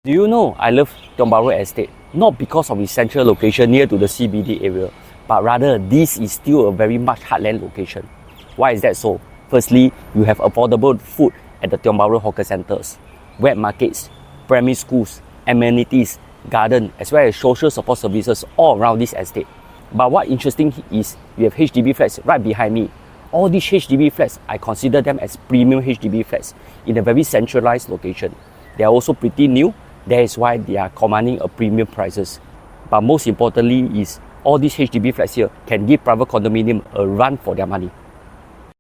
Do you know I love Tiong Bahru Estate? Not because of its central location near to the CBD area, but rather this is still a very much heartland location. Why is that so? Firstly, you have affordable food at the Tiong Bahru hawker centres, wet markets, primary schools, amenities, garden, as well as social support services all around this estate. But what interesting is you have HDB flats right behind me. All these HDB flats, I consider them as premium HDB flats in a very centralized location. They are also pretty new. That is why they are commanding a premium prices. But most importantly is all these HDB flats here can give private condominium a run for their money.